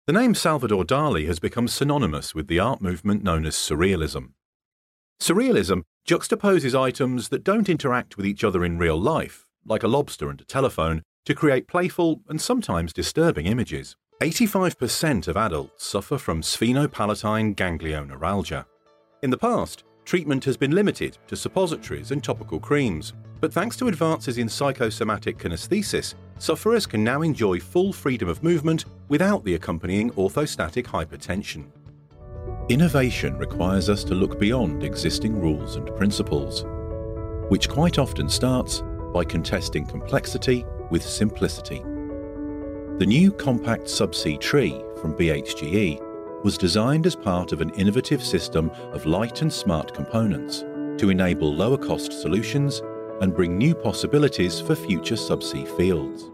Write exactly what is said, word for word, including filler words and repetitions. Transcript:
The name Salvador Dali has become synonymous with the art movement known as Surrealism. Surrealism juxtaposes items that don't interact with each other in real life, like a lobster and a telephone, to create playful and sometimes disturbing images. eighty-five percent of adults suffer from sphenopalatine ganglioneuralgia. In the past, treatment has been limited to suppositories and topical creams, but thanks to advances in psychosomatic kinesthesis, sufferers can now enjoy full freedom of movement without the accompanying orthostatic hypertension. Innovation requires us to look beyond existing rules and principles, which quite often starts by contesting complexity with simplicity. The new compact subsea tree from B H G E was designed as part of an innovative system of light and smart components to enable lower-cost solutions and bring new possibilities for future subsea fields.